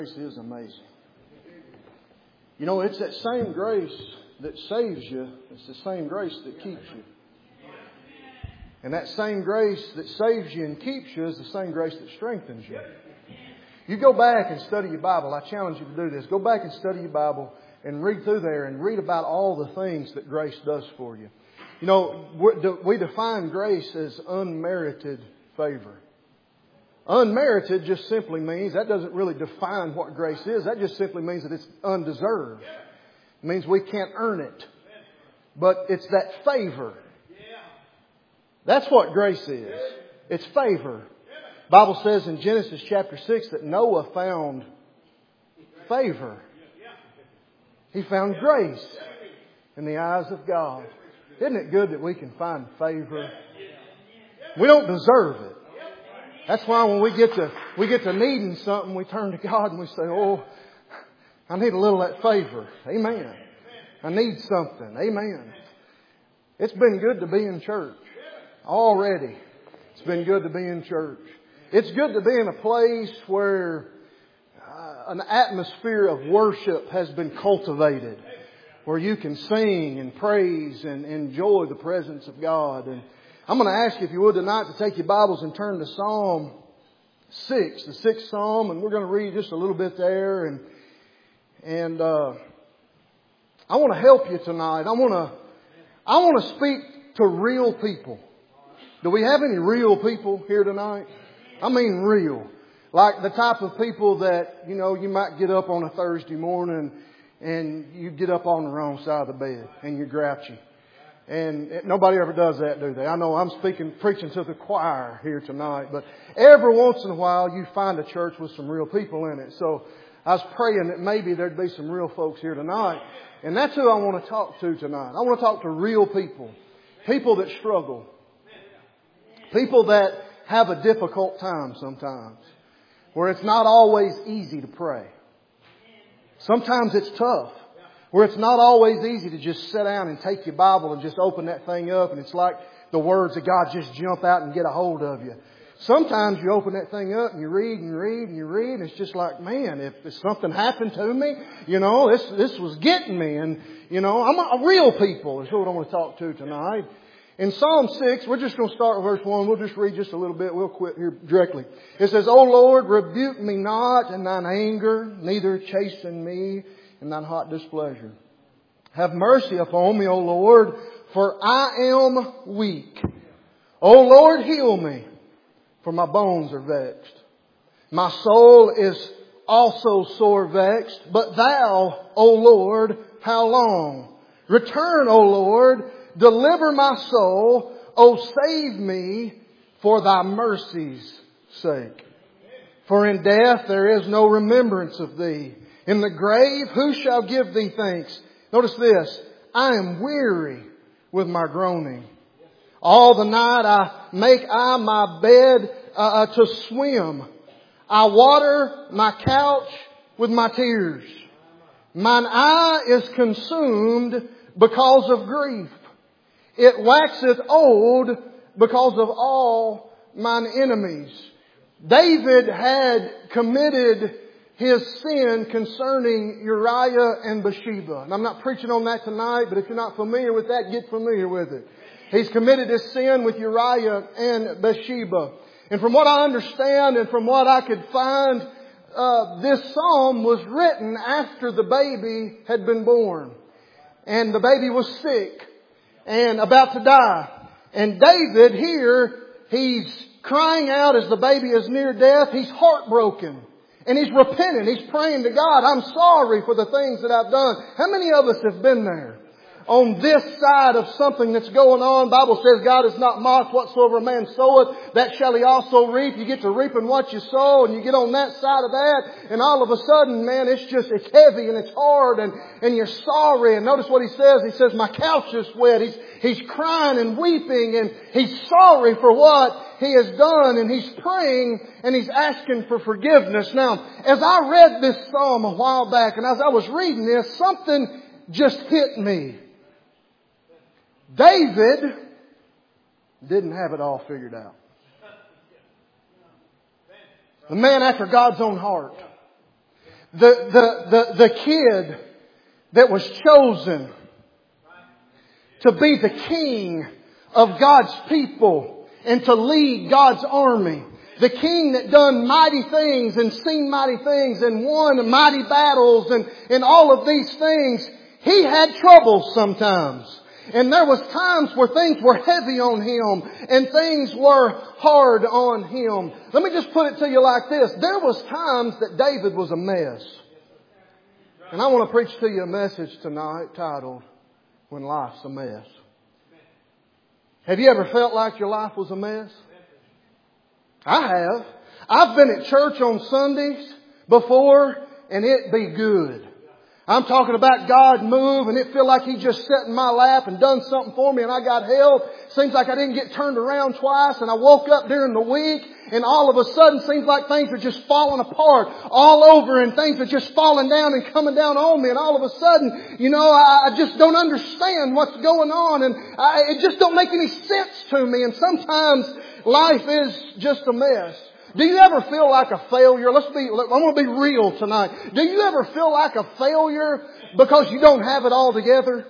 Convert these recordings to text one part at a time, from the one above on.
Grace is amazing. You know, it's that same grace that saves you. It's the same grace that keeps you. And that same grace that saves you and keeps you is the same grace that strengthens you. You go back and study your Bible. I challenge you to do this. Go back and study your Bible and read through there and read about all the things that grace does for you. You know, we define grace as unmerited favor. Unmerited just simply means, that doesn't really define what grace is. That just simply means that it's undeserved. It means we can't earn it. But it's that favor. That's what grace is. It's favor. The Bible says in Genesis chapter 6 that Noah found favor. He found grace in the eyes of God. Isn't it good that we can find favor? We don't deserve it. That's why when we get to needing something, we turn to God and we say, "Oh, I need a little of that favor." Amen. I need something. Amen. It's been good to be in church. Already. It's been good to be in church. It's good to be in a place where an atmosphere of worship has been cultivated. Where you can sing and praise and enjoy the presence of God. And I'm going to ask you, if you would tonight, to take your Bibles and turn to Psalm 6, the 6th Psalm. And we're going to read just a little bit there. And I want to help you tonight. I want to speak to real people. Do we have any real people here tonight? I mean real. Like the type of people that, you know, you might get up on a Thursday morning and you get up on the wrong side of the bed and you're grouchy. And nobody ever does that, do they? I know I'm preaching to the choir here tonight, but every once in a while you find a church with some real people in it. So I was praying that maybe there'd be some real folks here tonight. And that's who I want to talk to tonight. I want to talk to real people. People that struggle. People that have a difficult time sometimes. Where it's not always easy to pray. Sometimes it's tough. Where it's not always easy to just sit down and take your Bible and just open that thing up and it's like the words of God just jump out and get a hold of you. Sometimes you open that thing up and you read and read and you read and it's just like, man, if something happened to me, you know, this was getting me. And, you know, I'm a real people is what I want to talk to tonight. In Psalm 6, we're just going to start with verse 1. We'll just read just a little bit. We'll quit here directly. It says, "O Lord, rebuke me not in thine anger, neither chasten me in thine hot displeasure. Have mercy upon me, O Lord, for I am weak. O Lord, heal me, for my bones are vexed. My soul is also sore vexed, but thou, O Lord, how long? Return, O Lord, deliver my soul. O save me for thy mercy's sake. For in death there is no remembrance of thee. In the grave, who shall give thee thanks?" Notice this. "I am weary with my groaning. All the night I make my bed to swim. I water my couch with my tears. Mine eye is consumed because of grief. It waxeth old because of all mine enemies." David had committed his sin concerning Uriah and Bathsheba. And I'm not preaching on that tonight, but if you're not familiar with that, get familiar with it. He's committed his sin with Uriah and Bathsheba. And from what I understand and from what I could find, this psalm was written after the baby had been born. And the baby was sick and about to die. And David here, he's crying out as the baby is near death. He's heartbroken. And he's repenting. He's praying to God, "I'm sorry for the things that I've done." How many of us have been there? On this side of something that's going on. The Bible says God is not mocked. Whatsoever a man soweth, that shall he also reap. You get to reaping what you sow and you get on that side of that. And all of a sudden, man, it's heavy and it's hard and you're sorry. And notice what he says. He says, "My couch is wet." He's crying and weeping and he's sorry for what he has done. And he's praying and he's asking for forgiveness. Now, as I read this psalm a while back and as I was reading this, something just hit me. David didn't have it all figured out. The man after God's own heart. The kid that was chosen to be the king of God's people and to lead God's army. The king that done mighty things and seen mighty things and won mighty battles and all of these things. He had troubles sometimes. And there was times where things were heavy on him and things were hard on him. Let me just put it to you like this. There was times that David was a mess. And I want to preach to you a message tonight titled, When Life's a Mess. Have you ever felt like your life was a mess? I have. I've been at church on Sundays before and it be good. I'm talking about God move and it feel like He just sat in my lap and done something for me and I got help. Seems like I didn't get turned around twice and I woke up during the week and all of a sudden seems like things are just falling apart all over and things are just falling down and coming down on me and all of a sudden, I just don't understand what's going on and it just don't make any sense to me and sometimes life is just a mess. Do you ever feel like a failure? I'm going to be real tonight. Do you ever feel like a failure because you don't have it all together?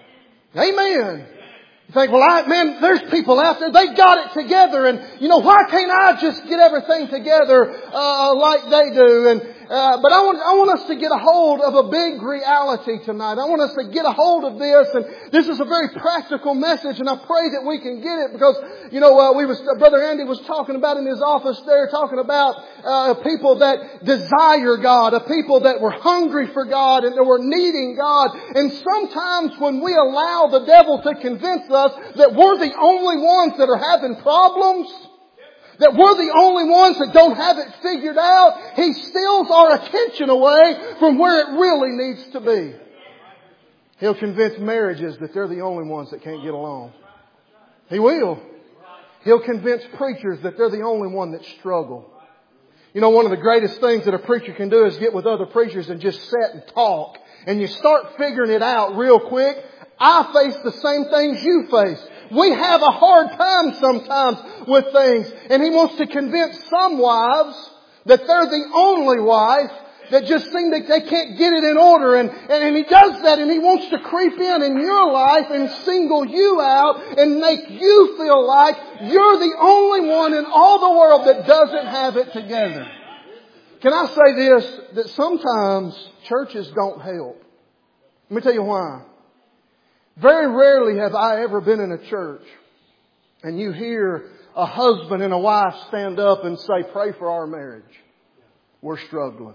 Amen. You think, there's people out there, they got it together and, why can't I just get everything together, like they do? But I want us to get a hold of a big reality tonight. I want us to get a hold of this and this is a very practical message and I pray that we can get it because, Brother Andy was talking about in his office there, talking about, people that desire God, a people that were hungry for God and that were needing God. And sometimes when we allow the devil to convince us that we're the only ones that are having problems, that we're the only ones that don't have it figured out, he steals our attention away from where it really needs to be. He'll convince marriages that they're the only ones that can't get along. He will. He'll convince preachers that they're the only one that struggle. One of the greatest things that a preacher can do is get with other preachers and just sit and talk. And you start figuring it out real quick. I face the same things you face. We have a hard time sometimes with things. And he wants to convince some wives that they're the only wife that just seem that they can't get it in order. And he does that and he wants to creep in your life and single you out and make you feel like you're the only one in all the world that doesn't have it together. Can I say this? That sometimes churches don't help. Let me tell you why. Very rarely have I ever been in a church and you hear a husband and a wife stand up and say, pray for our marriage. We're struggling.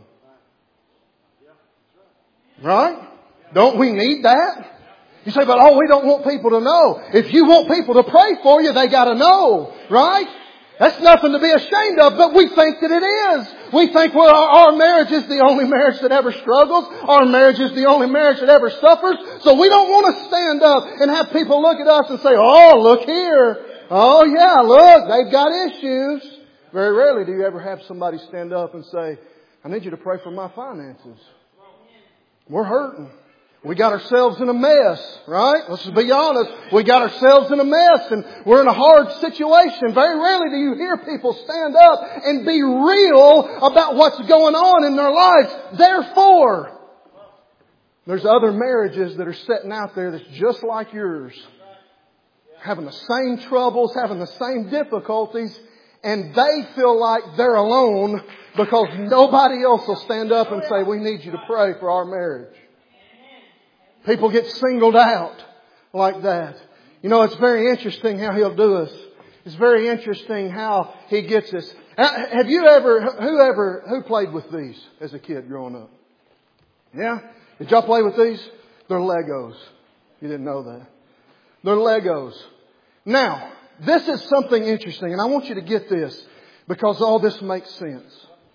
Right? Don't we need that? You say, but we don't want people to know. If you want people to pray for you, they got to know. Right? That's nothing to be ashamed of, but we think that it is. We think, our marriage is the only marriage that ever struggles. Our marriage is the only marriage that ever suffers. So we don't want to stand up and have people look at us and say, oh, look here. Oh, yeah, look, they've got issues. Very rarely do you ever have somebody stand up and say, I need you to pray for my finances. We're hurting. We got ourselves in a mess, right? Let's just be honest. We got ourselves in a mess and we're in a hard situation. Very rarely do you hear people stand up and be real about what's going on in their lives. Therefore, there's other marriages that are sitting out there that's just like yours. Having the same troubles, having the same difficulties, and they feel like they're alone because nobody else will stand up and say, we need you to pray for our marriage. People get singled out like that. It's very interesting how He'll do us. It's very interesting how He gets us. Have you who played with these as a kid growing up? Yeah? Did y'all play with these? They're Legos. You didn't know that. They're Legos. Now, this is something interesting, and I want you to get this because all this makes sense.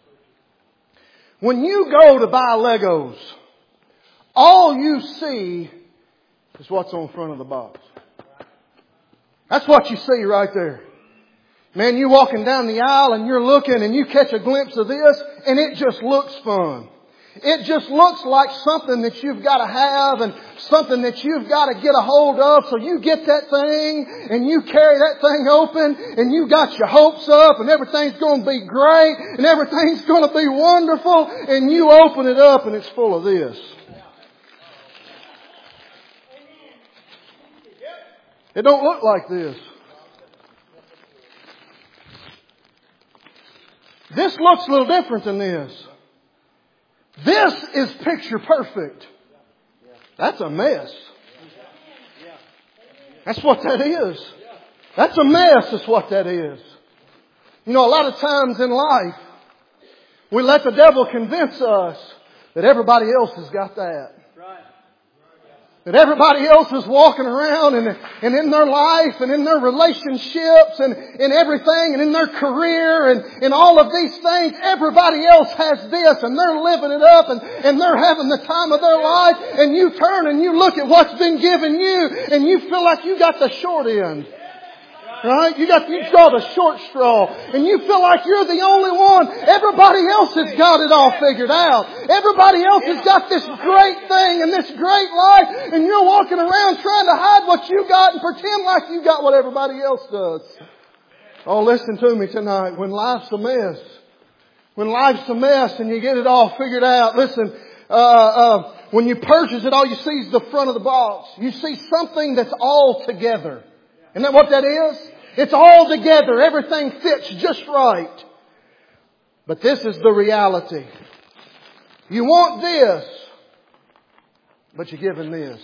When you go to buy Legos, all you see is what's on front of the box. That's what you see right there. Man, you're walking down the aisle and you're looking and you catch a glimpse of this and it just looks fun. It just looks like something that you've got to have and something that you've got to get a hold of. So you get that thing and you carry that thing open and you got your hopes up and everything's going to be great and everything's going to be wonderful, and you open it up and it's full of this. It don't look like this. This looks a little different than this. This is picture perfect. That's a mess. That's what that is. That's a mess is what that is. You know, a lot of times in life, we let the devil convince us that everybody else has got that. That everybody else is walking around and in their life and in their relationships and in everything and in their career and all of these things, everybody else has this and they're living it up and they're having the time of their life, and you turn and you look at what's been given you and you feel like you got the short end. Right? You draw the short straw and you feel like you're the only one. Everybody else has got it all figured out. Everybody else has got this great thing and this great life, and you're walking around trying to hide what you got and pretend like you got what everybody else does. Oh, listen to me tonight. When life's a mess and you get it all figured out, listen, when you purchase it, all you see is the front of the box. You see something that's all together. Isn't that what that is? It's all together. Everything fits just right. But this is the reality. You want this, but you're given this.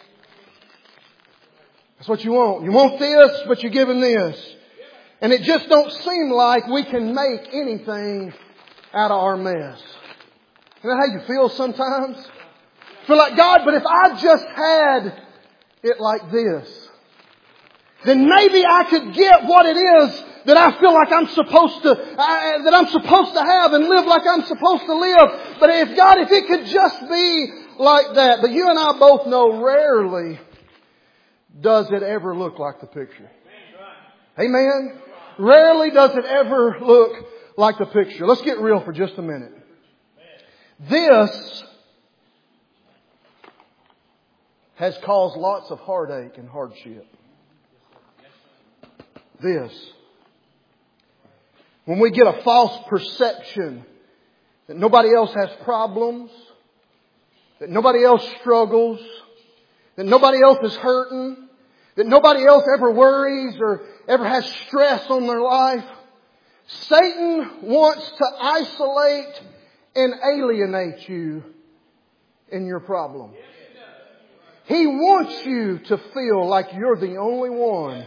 That's what you want. You want this, but you're given this. And it just don't seem like we can make anything out of our mess. Isn't that how you feel sometimes? Feel like, God, but if I just had it like this, then maybe I could get what it is that I feel like I'm supposed to have and live like I'm supposed to live. But if it could just be like that. But you and I both know rarely does it ever look like the picture. Amen? Rarely does it ever look like the picture. Let's get real for just a minute. This has caused lots of heartache and hardship. This. When we get a false perception that nobody else has problems, that nobody else struggles, that nobody else is hurting, that nobody else ever worries or ever has stress on their life, Satan wants to isolate and alienate you in your problem. He wants you to feel like you're the only one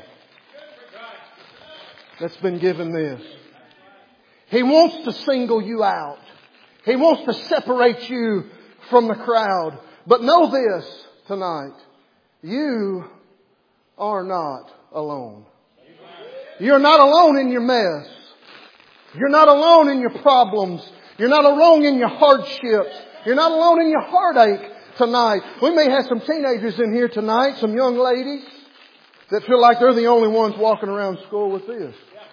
that's been given this. He wants to single you out. He wants to separate you from the crowd. But know this tonight. You are not alone. You're not alone in your mess. You're not alone in your problems. You're not alone in your hardships. You're not alone in your heartache tonight. We may have some teenagers in here tonight, some young ladies that feel like they're the only ones walking around school with this.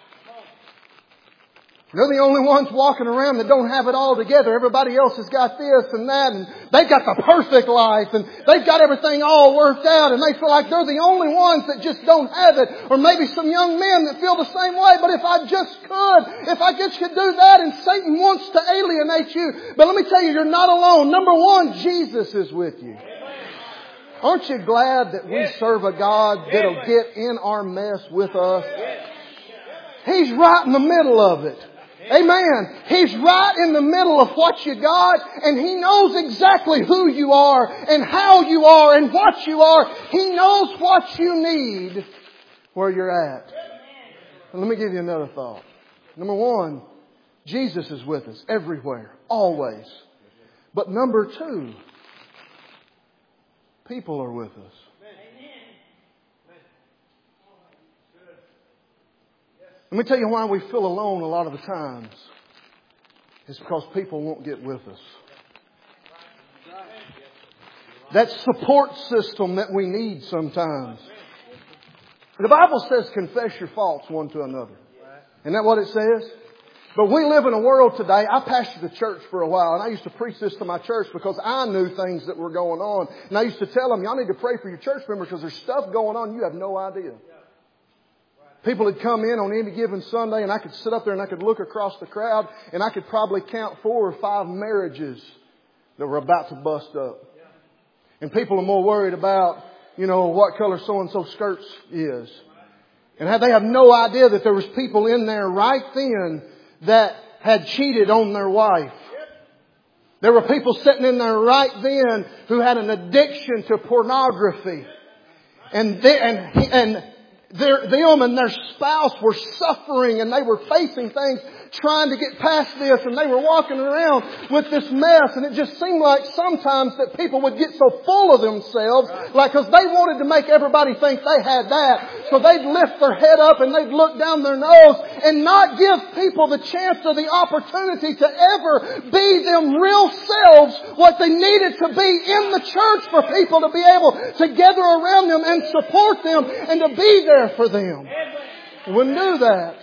They're the only ones walking around that don't have it all together. Everybody else has got this and that, and they've got the perfect life, and they've got everything all worked out, and they feel like they're the only ones that just don't have it. Or maybe some young men that feel the same way, but if I just could do that, and Satan wants to alienate you. But let me tell you, you're not alone. Number one, Jesus is with you. Aren't you glad that we serve a God that'll get in our mess with us? He's right in the middle of it. Amen. He's right in the middle of what you got, and He knows exactly who you are and how you are and what you are. He knows what you need where you're at. And let me give you another thought. Number one, Jesus is with us everywhere, always. But number two, people are with us. Let me tell you why we feel alone a lot of the times. It's because people won't get with us. That support system that we need sometimes. The Bible says confess your faults one to another. Isn't that what it says? But we live in a world today. I pastored the church for a while, and I used to preach this to my church because I knew things that were going on. And I used to tell them, y'all need to pray for your church members because there's stuff going on you have no idea. People had come in on any given Sunday, and I could sit up there and I could look across the crowd, and I could probably count 4 or 5 marriages that were about to bust up. And people are more worried about, what color so-and-so skirts is. And they have no idea that there was people in there right then that had cheated on their wife. There were people sitting in there right then who had an addiction to pornography. And them and their spouse were suffering, and they were facing things, trying to get past this, and they were walking around with this mess. And it just seemed like sometimes that people would get so full of themselves, because they wanted to make everybody think they had that. So they'd lift their head up and they'd look down their nose and not give people the chance or the opportunity to ever be them real selves, what they needed to be in the church for people to be able to gather around them and support them and to be there for them. We wouldn't do that.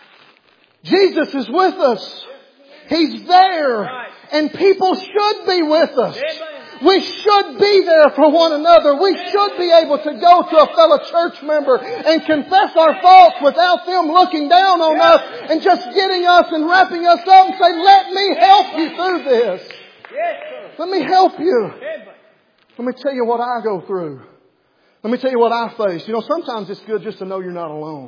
Jesus is with us. He's there. And people should be with us. We should be there for one another. We should be able to go to a fellow church member and confess our faults without them looking down on us and just getting us and wrapping us up and say, let me help you through this. Let me help you. Let me tell you what I go through. Let me tell you what I face. Sometimes it's good just to know you're not alone.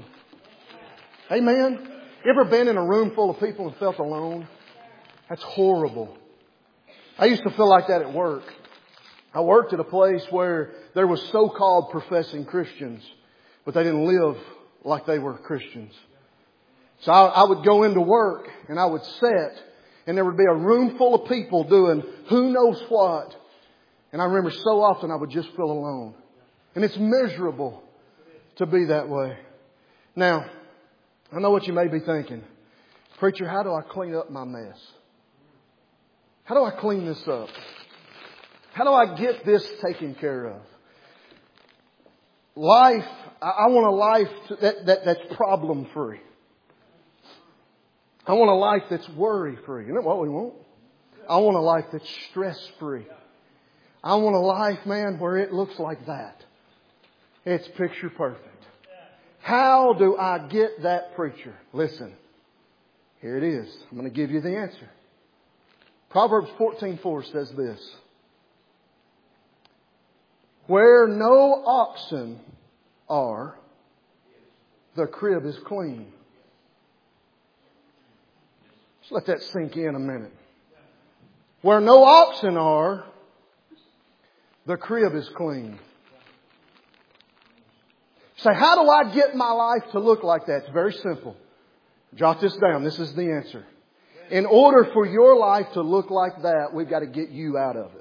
Amen. You ever been in a room full of people and felt alone? That's horrible. I used to feel like that at work. I worked at a place where there was so-called professing Christians, but they didn't live like they were Christians. So I would go into work and I would sit, and there would be a room full of people doing who knows what. And I remember so often I would just feel alone. And it's miserable to be that way. Now, I know what you may be thinking. Preacher, how do I clean up my mess? How do I clean this up? How do I get this taken care of? Life, I want a life that's problem free. I want a life that's worry free. You know what we want? I want a life that's stress free. I want a life, man, where it looks like that. It's picture perfect. How do I get that, preacher? Listen, here it is. I'm going to give you the answer. Proverbs 14:4 says this. Where no oxen are, the crib is clean. Just let that sink in a minute. Where no oxen are, the crib is clean. Say, how do I get my life to look like that? It's very simple. Jot this down. This is the answer. In order for your life to look like that, we've got to get you out of it.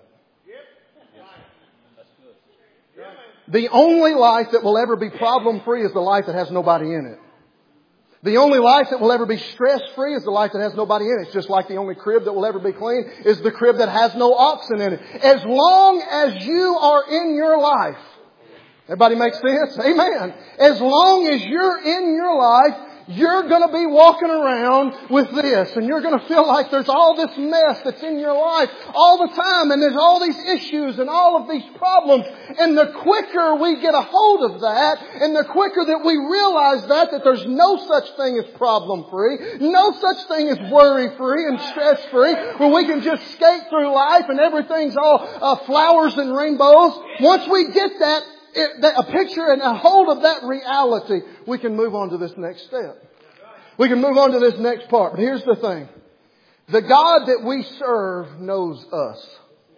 The only life that will ever be problem-free is the life that has nobody in it. The only life that will ever be stress-free is the life that has nobody in it. It's just like the only crib that will ever be clean is the crib that has no oxen in it. As long as you are in your life, everybody make sense? Amen. As long as you're in your life, you're going to be walking around with this, and you're going to feel like there's all this mess that's in your life all the time, and there's all these issues and all of these problems. And the quicker we get a hold of that, and the quicker that we realize that there's no such thing as problem-free, no such thing as worry-free and stress-free, where we can just skate through life and everything's all flowers and rainbows. Once we get that, a picture and a hold of that reality, we can move on to this next step. We can move on to this next part. But here's the thing. The God that we serve knows us.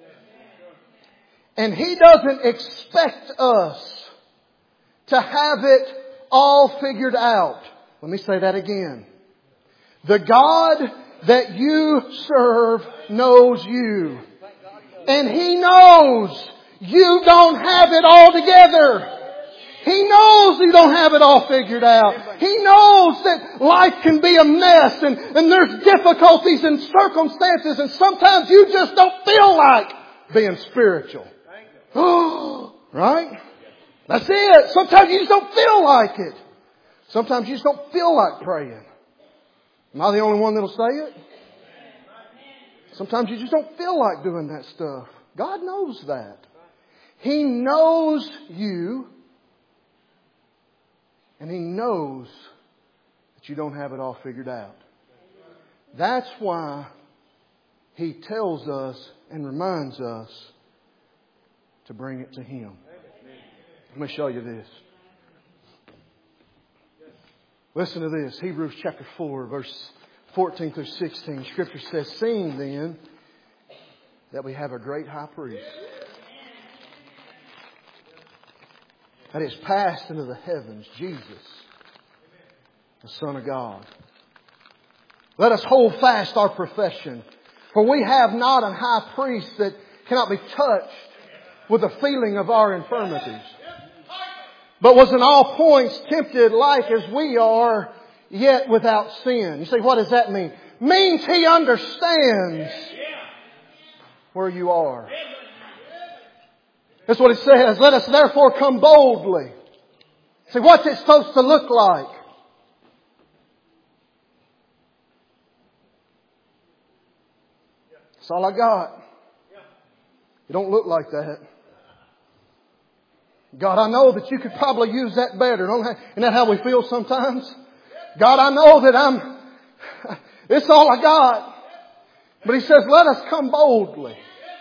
And He doesn't expect us to have it all figured out. Let me say that again. The God that you serve knows you. And He knows you don't have it all together. He knows you don't have it all figured out. He knows that life can be a mess and there's difficulties and circumstances, and sometimes you just don't feel like being spiritual. Right? That's it. Sometimes you just don't feel like it. Sometimes you just don't feel like praying. Am I the only one that'll say it? Sometimes you just don't feel like doing that stuff. God knows that. He knows you. And He knows that you don't have it all figured out. That's why He tells us and reminds us to bring it to Him. Let me show you this. Listen to this. Hebrews chapter 4, verse 14 through 16. Scripture says, "Seeing then that we have a great high priest that is passed into the heavens, Jesus, the Son of God. Let us hold fast our profession. For we have not an high priest that cannot be touched with the feeling of our infirmities, but was in all points tempted like as we are, yet without sin." You say, what does that mean? Means He understands where you are. That's what it says. Let us therefore come boldly. See, what's it supposed to look like? That's all I got. It don't look like that. God, I know that you could probably use that better. Isn't that how we feel sometimes? God, I know that it's all I got. But He says, let us come boldly.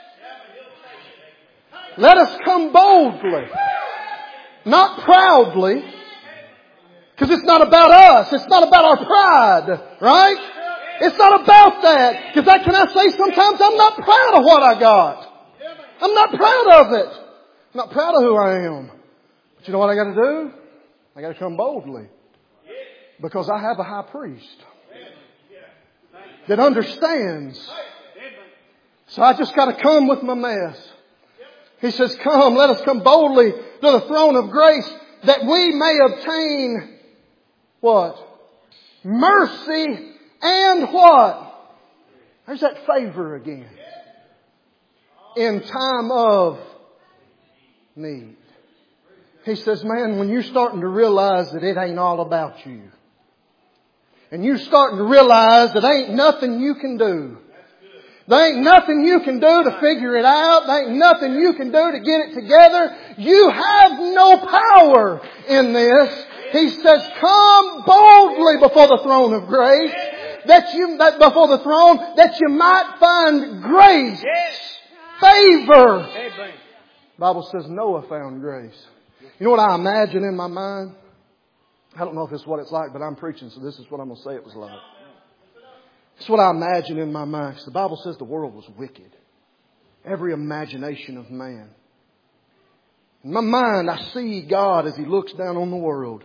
Let us come boldly. Not proudly. Because it's not about us. It's not about our pride. Right? It's not about that. Because can I say sometimes I'm not proud of what I got. I'm not proud of it. I'm not proud of who I am. But you know what I got to do? I got to come boldly. Because I have a high priest that understands. So I just got to come with my mess. He says, come, let us come boldly to the throne of grace that we may obtain what? Mercy and what? There's that favor again. In time of need. He says, man, when you're starting to realize that it ain't all about you, and you're starting to realize that ain't nothing you can do. There ain't nothing you can do to figure it out. There ain't nothing you can do to get it together. You have no power in this. He says, come boldly before the throne of grace, before the throne, that you might find grace, favor. The Bible says Noah found grace. You know what I imagine in my mind? I don't know if it's what it's like, but I'm preaching, so this is what I'm going to say it was like. It's what I imagine in my mind. Because the Bible says the world was wicked. Every imagination of man. In my mind, I see God as He looks down on the world.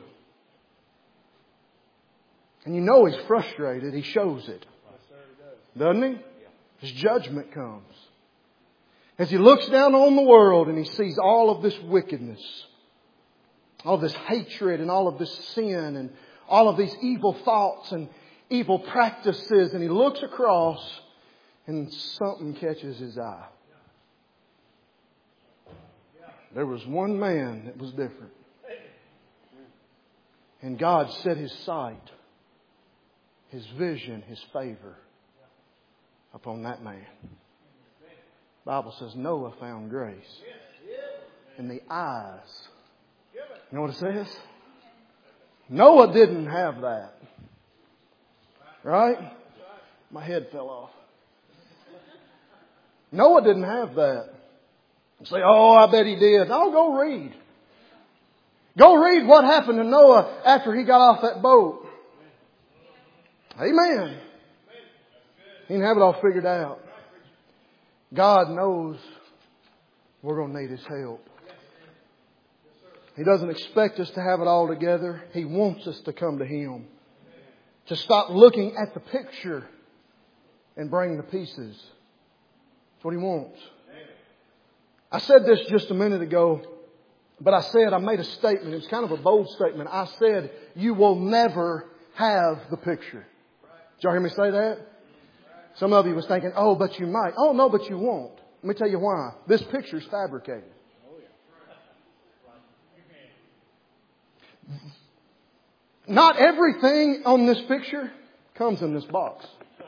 And you know He's frustrated. He shows it. Doesn't He? His judgment comes. As He looks down on the world and He sees all of this wickedness, all of this hatred and all of this sin and all of these evil thoughts and evil practices, and He looks across and something catches His eye. There was one man that was different. And God set His sight, His vision, His favor upon that man. The Bible says Noah found grace in the eyes. You know what it says? Noah didn't have that. Right? My head fell off. Noah didn't have that. You say, oh, I bet he did. No, go read. Go read what happened to Noah after he got off that boat. Amen. He didn't have it all figured out. God knows we're going to need His help. He doesn't expect us to have it all together. He wants us to come to Him. To stop looking at the picture and bring the pieces. That's what He wants. I said this just a minute ago, but I made a statement. It was kind of a bold statement. I said, you will never have the picture. Did y'all hear me say that? Some of you was thinking, oh, but you might. Oh, no, but you won't. Let me tell you why. This picture's fabricated. Not everything on this picture comes in this box.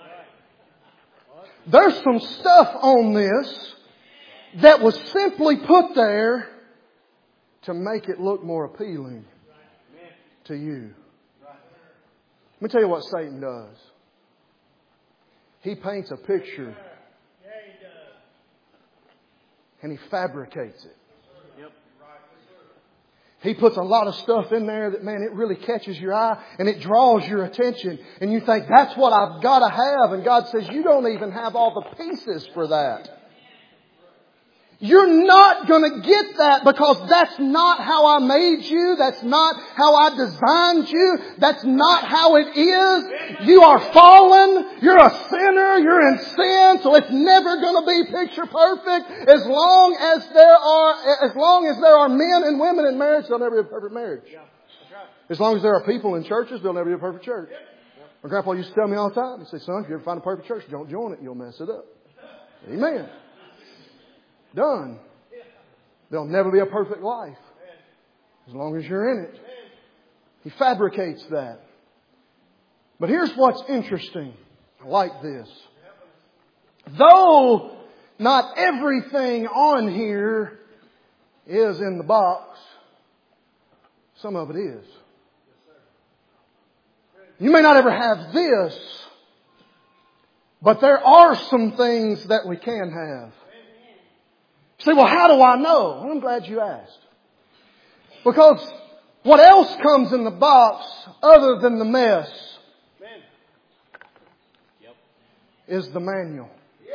There's some stuff on this that was simply put there to make it look more appealing to you. Let me tell you what Satan does. He paints a picture and he fabricates it. He puts a lot of stuff in there that, man, it really catches your eye and it draws your attention. And you think, that's what I've got to have. And God says, you don't even have all the pieces for that. You're not going to get that because that's not how I made you. That's not how I designed you. That's not how it is. You are fallen. You're a sinner. You're in sin. So it's never going to be picture perfect. As long as there are men and women in marriage, there'll never be a perfect marriage. As long as there are people in churches, there'll never be a perfect church. My grandpa used to tell me all the time. He'd say, son, if you ever find a perfect church, don't join it. You'll mess it up. Amen. Done. There'll never be a perfect life as long as you're in it. He fabricates that. But here's what's interesting. I like this. Though not everything on here is in the box, some of it is. You may not ever have this, but there are some things that we can have. You say, well, how do I know? Well, I'm glad you asked. Because what else comes in the box other than the mess is the manual.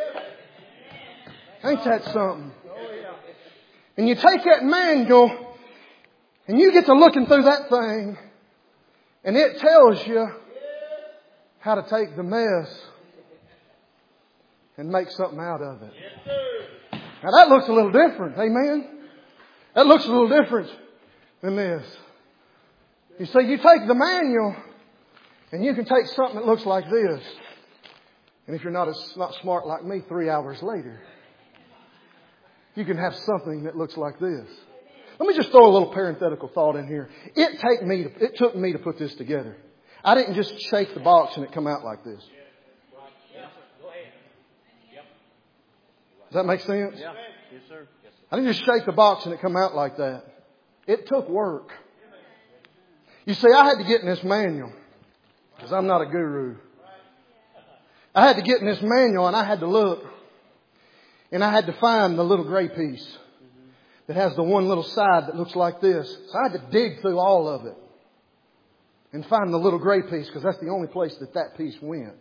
Ain't that something? And you take that manual and you get to looking through that thing and it tells you how to take the mess and make something out of it. Now that looks a little different. Amen? That looks a little different than this. You see, you take the manual and you can take something that looks like this. And if you're not smart like me, 3 hours later, you can have something that looks like this. Let me just throw a little parenthetical thought in here. It took me to put this together. I didn't just shake the box and it come out like this. Does that make sense? Yeah. Yes, sir. I didn't just shake the box and it come out like that. It took work. You see, I had to get in this manual because I'm not a guru. I had to get in this manual and I had to look and I had to find the little gray piece that has the one little side that looks like this. So I had to dig through all of it and find the little gray piece because that's the only place that piece went.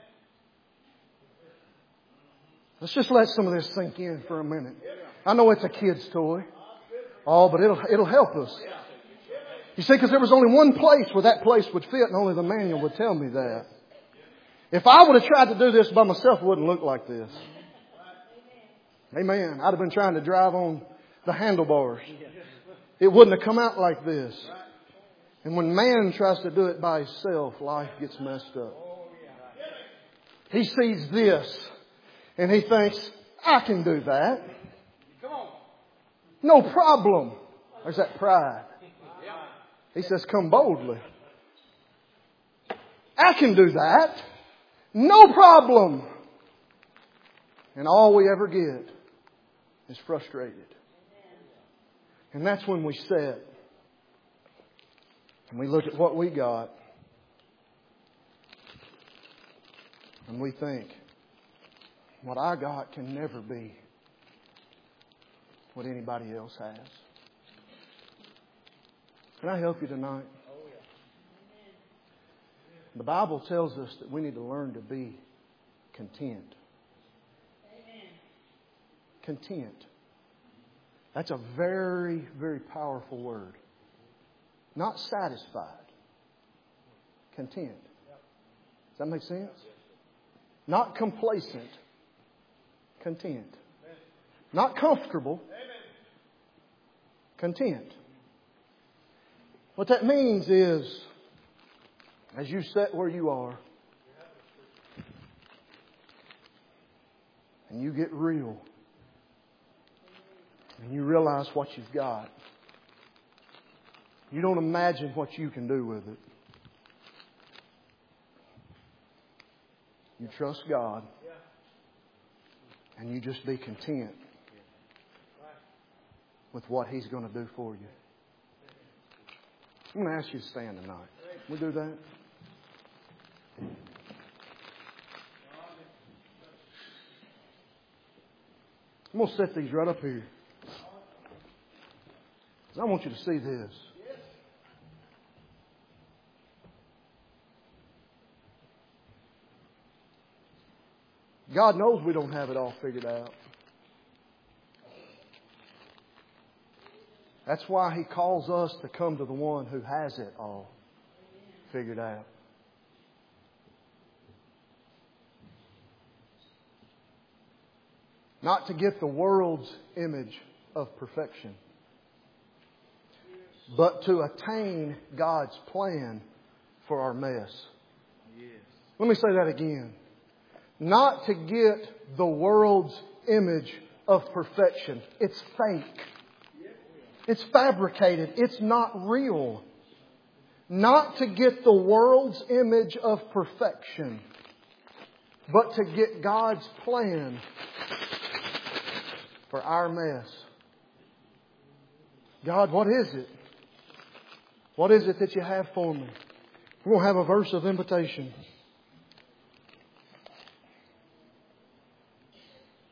Let's just let some of this sink in for a minute. I know it's a kid's toy. Oh, but it'll help us. You see, because there was only one place where that place would fit and only the manual would tell me that. If I would have tried to do this by myself, it wouldn't look like this. Amen. I'd have been trying to drive on the handlebars. It wouldn't have come out like this. And when man tries to do it by himself, life gets messed up. He sees this. And he thinks, I can do that. No problem. There's that pride. He says, come boldly. I can do that. No problem. And all we ever get is frustrated. And that's when we sit and we look at what we got and we think, what I got can never be what anybody else has. Can I help you tonight? The Bible tells us that we need to learn to be content. Content. That's a very, very powerful word. Not satisfied. Content. Does that make sense? Not complacent. Content. Not comfortable. Content. What that means is, as you sit where you are, and you get real, and you realize what you've got, you don't imagine what you can do with it. You trust God. And you just be content with what He's going to do for you. I'm going to ask you to stand tonight. Will we do that? I'm going to set these right up here. I want you to see this. God knows we don't have it all figured out. That's why He calls us to come to the one who has it all figured out. Not to get the world's image of perfection, but to attain God's plan for our mess. Let me say that again. Not to get the world's image of perfection. It's fake. It's fabricated. It's not real. Not to get the world's image of perfection, but to get God's plan for our mess. God, what is it? What is it that you have for me? We're going to have a verse of invitation.